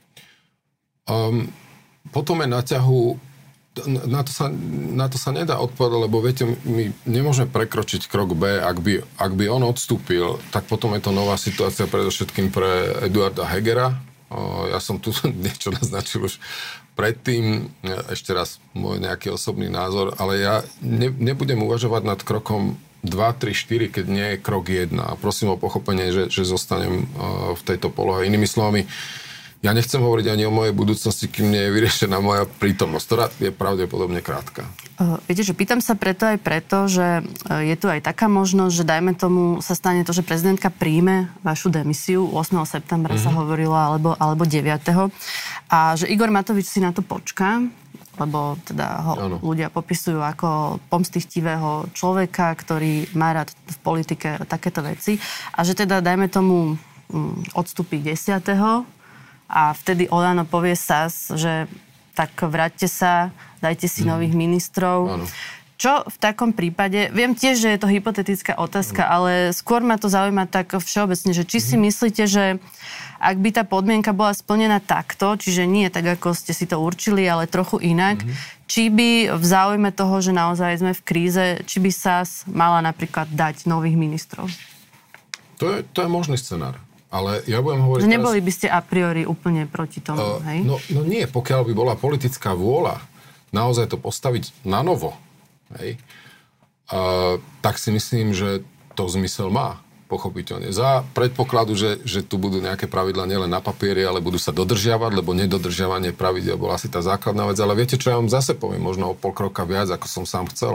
Potom je na ťahu, na to sa nedá odpovedať, lebo viete, my nemôžeme prekročiť krok B. Ak by on odstúpil, tak potom je to nová situácia predovšetkým pre Eduarda Hegera. Ja som tu niečo naznačil už predtým, ešte raz môj nejaký osobný názor, ale ja nebudem uvažovať nad krokom 2, 3, 4, keď nie je krok 1. A prosím o pochopenie, že zostanem v tejto polohe. Inými slovami, ja nechcem hovoriť ani o mojej budúcnosti, kým nie je vyriešená moja prítomnosť, ktorá je pravdepodobne krátka. Viete, že pýtam sa preto aj preto, že je tu aj taká možnosť, že dajme tomu sa stane to, že prezidentka príjme vašu demisiu, 8. septembra sa hovorilo, alebo 9. A že Igor Matovič si na to počká, lebo teda ho ľudia popisujú ako pomstychtivého človeka, ktorý má rád v politike takéto veci. A že teda, dajme tomu, odstúpi 10. A vtedy Olano povie SAS, že tak vráťte sa, dajte si nových ministrov. Áno. Čo v takom prípade, viem tiež, že je to hypotetická otázka, ale skôr ma to zaujíma tak všeobecne, že či si myslíte, že ak by tá podmienka bola splnená takto, čiže nie tak, ako ste si to určili, ale trochu inak, či by v záujme toho, že naozaj sme v kríze, či by SAS mala napríklad dať nových ministrov? To je možný scenár. Ale ja budem hovoriť... Že neboli by ste a priori úplne proti tomu, hej? No nie, pokiaľ by bola politická vôľa naozaj to postaviť na novo, hej, tak si myslím, že to zmysel má, pochopiteľne. Za predpokladu, že tu budú nejaké pravidlá nielen na papieri, ale budú sa dodržiavať, lebo nedodržiavanie pravidiel bola asi tá základná vec. Ale viete, čo ja vám zase poviem, možno o pol kroka viac, ako som sám chcel.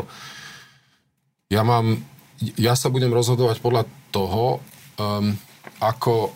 Ja sa budem rozhodovať podľa toho, ako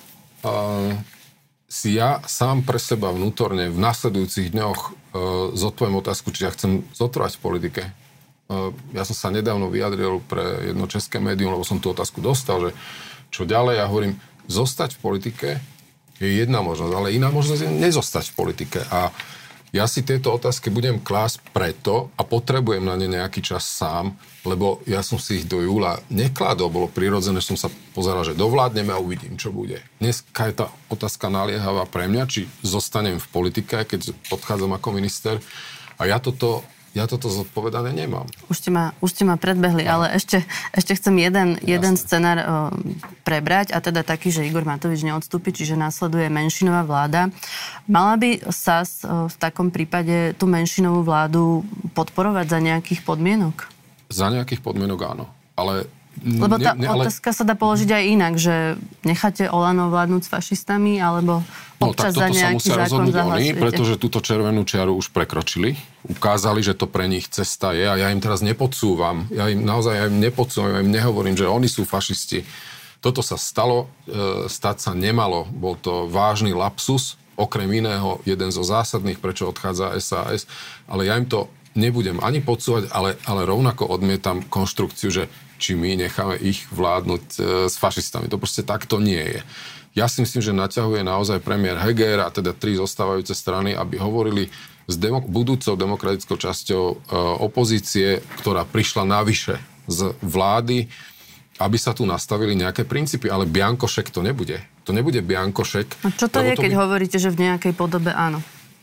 si ja sám pre seba vnútorne v nasledujúcich dňoch zodpoviem otázku, či ja chcem zotrvať v politike. Ja som sa nedávno vyjadril pre jedno české médium, lebo som tú otázku dostal, že čo ďalej, ja hovorím, zostať v politike je jedna možnosť, ale iná možnosť je nezostať v politike. A ja si tieto otázky budem klásť preto a potrebujem na ne nejaký čas sám, lebo ja som si ich do júla nekladol. Bolo prirodzené, že som sa pozeral, že dovládneme a uvidím, čo bude. Dneska je tá otázka naliehavá pre mňa, či zostanem v politike, keď odchádzam ako minister. A ja toto zodpovedané nemám. Už ste ma predbehli, ale ešte chcem jeden scenár prebrať, a teda taký, že Igor Matovič neodstúpi, čiže následuje menšinová vláda. Mala by SAS v takom prípade tú menšinovú vládu podporovať za nejakých podmienok? Za nejakých podmienok áno, ale... Lebo tá otázka sa dá položiť aj inak, že necháte Olano vládnuť s fašistami, alebo občas za nejaký zákon zahlasujete? Pretože túto červenú čiaru už prekročili. Ukázali, že to pre nich cesta je a ja im teraz nepodsúvam. Ja im nehovorím, že oni sú fašisti. Toto sa stalo, stať sa nemalo. Bol to vážny lapsus, okrem iného jeden zo zásadných, prečo odchádza SAS, ale ja im to nebudem ani podsúvať, ale rovnako odmietam konštrukciu, že či my necháme ich vládnuť s fašistami. To proste takto nie je. Ja si myslím, že naťahuje naozaj premiér Heger a teda 3 zostávajúce strany, aby hovorili s budúcou demokratickou časťou opozície, ktorá prišla navyše z vlády, aby sa tu nastavili nejaké princípy, ale biankošek to nebude. To nebude biankošek. A čo to je, keď hovoríte, že v nejakej podobe áno?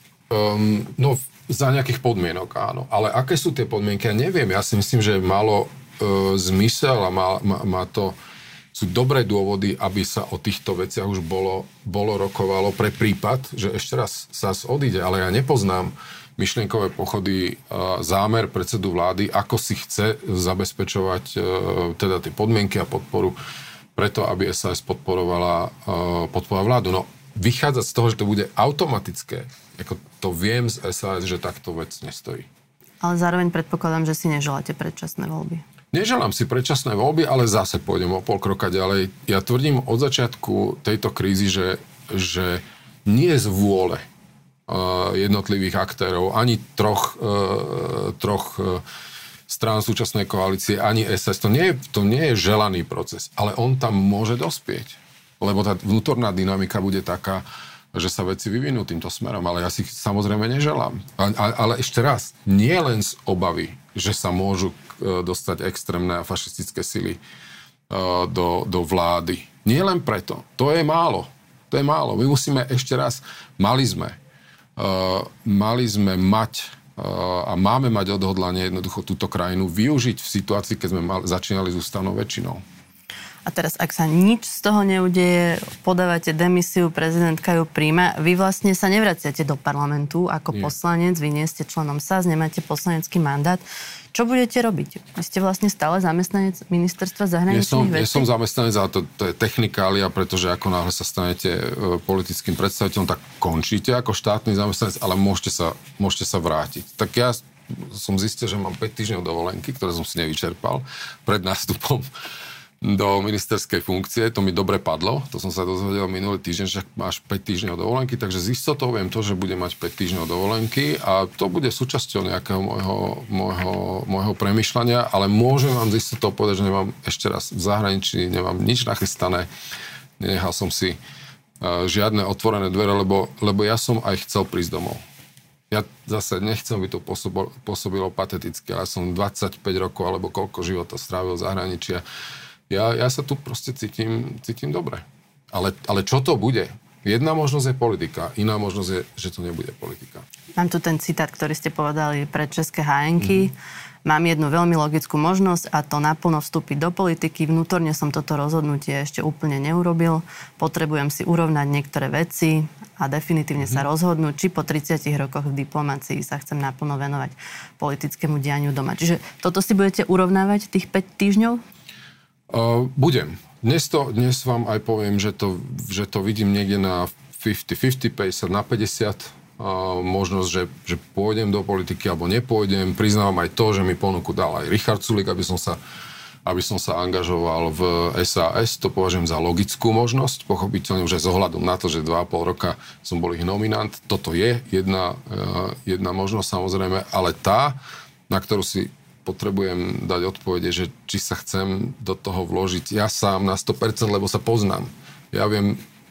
Za nejakých podmienok áno. Ale aké sú tie podmienky, ja neviem. Ja si myslím, že malo zmysel a má to... Sú dobré dôvody, aby sa o týchto veciach už bolo rokovalo pre prípad, že ešte raz sa odíde, ale ja nepoznám myšlienkové pochody, zámer predsedu vlády, ako si chce zabezpečovať teda tie podmienky a podporu preto, aby SAS podporovala vládu. No, vychádzať z toho, že to bude automatické, ako to viem z SAS, že takto vec nestojí. Ale zároveň predpokladám, že si neželáte predčasné voľby. Neželám si predčasné voľby, ale zase pôjdem o pol kroka ďalej. Ja tvrdím od začiatku tejto krízy, že nie z vôle jednotlivých aktérov, ani troch strán súčasnej koalície, ani SAS. To nie je želaný proces, ale on tam môže dospieť. lebo tá vnútorná dynamika bude taká, že sa veci vyvinú týmto smerom, ale ja si samozrejme neželám. Ale ešte raz, nie len z obavy, že sa môžu dostať extrémne a fašistické sily do vlády. Nie len preto. To je málo. To je málo. My musíme ešte raz, mali sme mať a máme mať odhodlanie jednoducho túto krajinu využiť v situácii, keď sme začínali s ústavnou väčšinou. A teraz, ak sa nič z toho neudeje, podávate demisiu, prezidentka ju príjma, vy vlastne sa nevraciate do parlamentu ako poslanec, vy nie ste členom SAS, nemáte poslanecký mandát. Čo budete robiť? Vy ste vlastne stále zamestnanec ministerstva zahraničných vecí? Ja som zamestnanec, ale to je technikália, pretože ako náhle sa stanete politickým predstaviteľom, tak končíte ako štátny zamestnanec, ale môžete sa vrátiť. Tak ja som zistil, že mám 5 týždňov dovolenky, ktoré som si nevyčerpal pred nástupom do ministerskej funkcie. To mi dobre padlo. To som sa dozvedel minulý týždeň, že máš 5 týždňov dovolenky, takže z istotou viem to, že budem mať 5 týždňov dovolenky a to bude súčasťou nejakého môjho premýšľania, ale môžem vám z istotou povedať, že nemám ešte raz v zahraničí, nemám nič nachystané. Nenechal som si žiadne otvorené dvere, lebo ja som aj chcel prísť domov. Ja zase nechcem, by to pôsobilo pateticky, ale som 25 rokov alebo koľko života strávil v zahraničí. Ja sa tu proste cítim dobre. Ale čo to bude? Jedna možnosť je politika, iná možnosť je, že to nebude politika. Mám tu ten citát, ktorý ste povedali pre české HN-ky. Mám jednu veľmi logickú možnosť a to naplno vstúpiť do politiky. Vnútorne som toto rozhodnutie ešte úplne neurobil. Potrebujem si urovnať niektoré veci a definitívne sa rozhodnúť, či po 30 rokoch v diplomácii sa chcem naplno venovať politickému dianiu doma. Čiže toto si budete urovnávať tých 5 týždňov? Budem. Dnes vám aj poviem, že to vidím niekde na 50-50, 50 na 50. Možnosť, že pôjdem do politiky alebo nepôjdem. Priznávam aj to, že mi ponuku dal aj Richard Sulík, aby som sa angažoval v SAS. To považujem za logickú možnosť. Pochopiteľne už aj s ohľadom na to, že 2,5 roka som bol ich nominant. Toto je jedna možnosť samozrejme, ale tá, na ktorú si potrebujem dať odpovede, že či sa chcem do toho vložiť ja sám na 100%, lebo sa poznám. Ja viem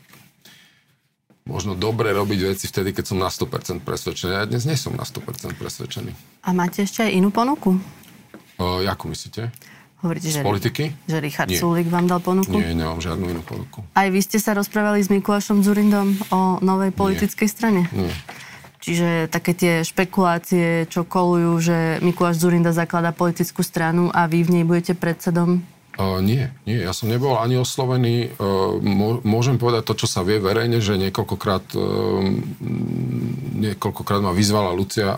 možno dobre robiť veci vtedy, keď som na 100% presvedčený. Ja dnes nie som na 100% presvedčený. A máte ešte aj inú ponuku? Jakú myslíte? Hovoríte, z politiky? Že Richard Sulík vám dal ponuku? Nie, nemám žiadnu inú ponuku. Aj vy ste sa rozprávali s Mikulášom Dzurindom o novej politickej strane? Nie. Čiže také tie špekulácie, čo kolujú, že Mikuláš Dzurinda zakladá politickú stranu a vy v nej budete predsedom? Nie, ja som nebol ani oslovený. Môžem povedať to, čo sa vie verejne, že niekoľkokrát ma vyzvala Lucia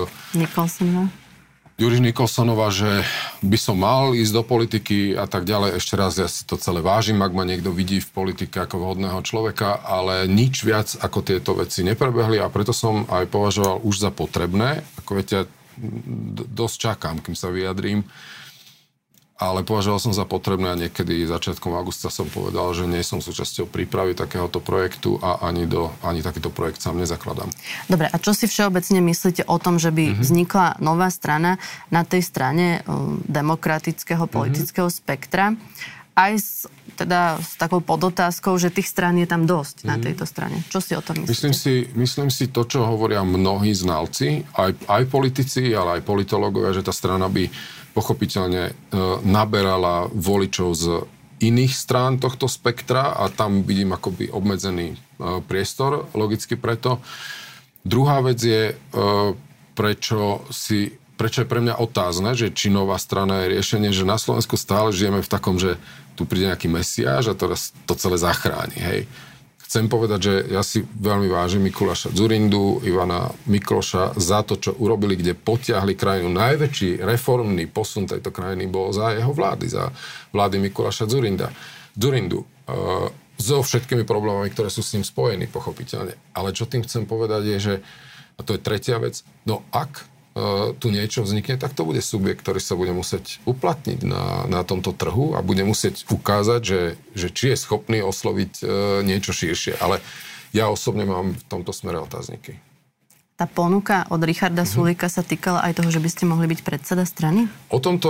Ďuriš Nikolsonová, že by som mal ísť do politiky a tak ďalej. Ešte raz, ja si to celé vážim, ak ma niekto vidí v politike ako vhodného človeka, ale nič viac ako tieto veci neprebehli a preto som aj považoval už za potrebné. Ako viete, dosť čakám, kým sa vyjadrím, ale považoval som za potrebné a niekedy začiatkom augusta som povedal, že nie som súčasťou prípravy takéhoto projektu a ani takýto projekt sám nezakladám. Dobre, a čo si všeobecne myslíte o tom, že by vznikla nová strana na tej strane demokratického politického spektra? Aj s takou podotázkou, že tých strán je tam dosť na tejto strane. Čo si o tom myslíte? Myslím si to, čo hovoria mnohí znalci, aj politici, ale aj politológovia, že tá strana by pochopiteľne naberala voličov z iných strán tohto spektra a tam vidím akoby obmedzený priestor, logicky preto. Druhá vec je, prečo je pre mňa otázne, že či nová strana je riešenie, že na Slovensku stále žijeme v takom, že tu príde nejaký mesiáš a to celé zachráni, hej. Chcem povedať, že ja si veľmi vážim Mikuláša Dzurindu, Ivana Mikloša za to, čo urobili, kde potiahli krajinu. Najväčší reformný posun tejto krajiny bol za jeho vlády, za vlády Mikuláša Dzurindu. So všetkými problémami, ktoré sú s ním spojení, pochopiteľne. Ale čo tým chcem povedať je, že, a to je tretia vec, no ak tu niečo vznikne, tak to bude subjekt, ktorý sa bude musieť uplatniť na tomto trhu a bude musieť ukázať, že či je schopný osloviť niečo širšie. Ale ja osobne mám v tomto smere otázniky. Tá ponuka od Richarda Sulíka sa týkala aj toho, že by ste mohli byť predseda strany? O tomto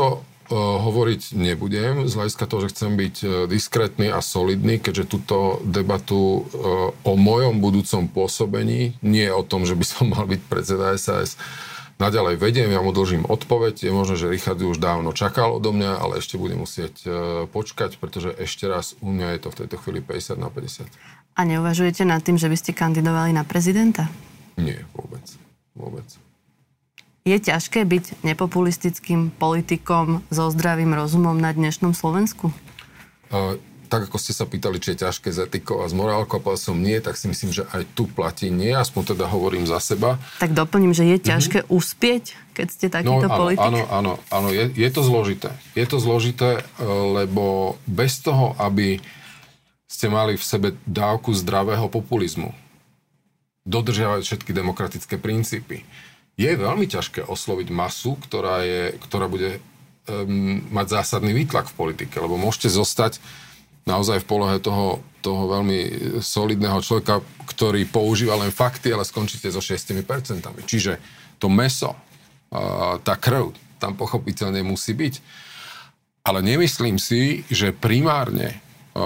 hovoriť nebudem, z hľadiska toho, že chcem byť diskrétny a solidný, keďže túto debatu o mojom budúcom pôsobení, nie o tom, že by som mal byť predseda SAS, naďalej vediem, ja mu dlžím odpoveď. Je možné, že Richard už dávno čakal odo mňa, ale ešte bude musieť počkať, pretože ešte raz u mňa je to v tejto chvíli 50/50. A neuvažujete nad tým, že by ste kandidovali na prezidenta? Nie, vôbec. Je ťažké byť nepopulistickým politikom so zdravým rozumom na dnešnom Slovensku? Tak ako ste sa pýtali, či je ťažké s etikou a s morálkou, povedal som nie, tak si myslím, že aj tu platí nie, aspoň teda hovorím za seba. Tak doplním, že je ťažké uspieť, keď ste takýto politik? Áno, je to zložité. Je to zložité, lebo bez toho, aby ste mali v sebe dávku zdravého populizmu, dodržiavať všetky demokratické princípy, je veľmi ťažké osloviť masu, ktorá bude mať zásadný výtlak v politike, lebo môžete zostať naozaj v polohe toho veľmi solidného človeka, ktorý používa len fakty, ale skončíte so 6%. Čiže to mäso, tá krv, tam pochopiteľne musí byť. Ale nemyslím si, že primárne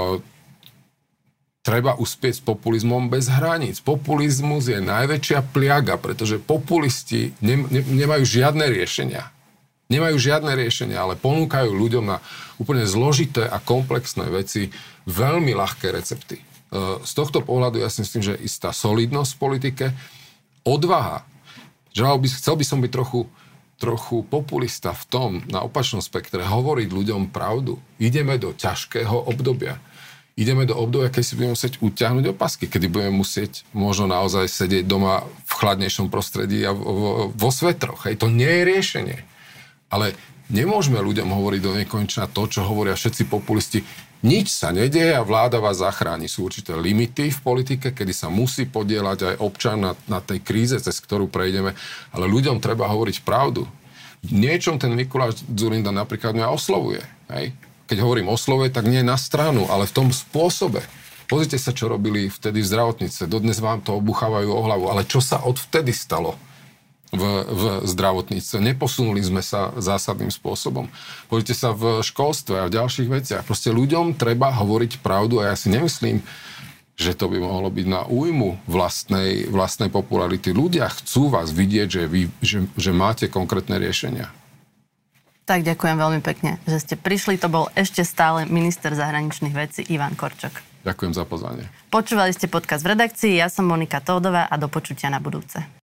treba uspieť s populizmom bez hraníc. Populizmus je najväčšia pliaga, pretože populisti nemajú žiadne riešenia. Ale ponúkajú ľuďom na úplne zložité a komplexné veci veľmi ľahké recepty. Z tohto pohľadu ja si myslím, že istá solidnosť v politike, odvaha. Chcel by som byť trochu populista v tom, na opačnom spektre, hovoriť ľuďom pravdu. Ideme do ťažkého obdobia. Ideme do obdobia, keď si budeme musieť utiahnuť opasky, kedy budeme musieť možno naozaj sedieť doma v chladnejšom prostredí a vo svetroch. Hej, to nie je riešenie. Ale nemôžeme ľuďom hovoriť do nekonečna to, čo hovoria všetci populisti. Nič sa nedieje a vláda vás zachráni. Sú určité limity v politike, kedy sa musí podieľať aj občan na tej kríze, cez ktorú prejdeme. Ale ľuďom treba hovoriť pravdu. V niečom ten Mikuláš Dzurinda napríklad mňa oslovuje. Hej? Keď hovorím oslovuje, tak nie na stranu, ale v tom spôsobe. Pozrite sa, čo robili vtedy v zdravotníctve. Dodnes vám to obuchávajú o hlavu. Ale čo sa odvtedy stalo v zdravotníctve? Neposunuli sme sa zásadným spôsobom. Pozrite sa v školstve a v ďalších veciach. Proste ľuďom treba hovoriť pravdu a ja si nemyslím, že to by mohlo byť na újmu vlastnej popularity. Ľudia chcú vás vidieť, že máte konkrétne riešenia. Tak ďakujem veľmi pekne, že ste prišli. To bol ešte stále minister zahraničných vecí Ivan Korčok. Ďakujem za pozvanie. Počúvali ste podcast v redakcii, ja som Monika Tódová a do počutia na budúce.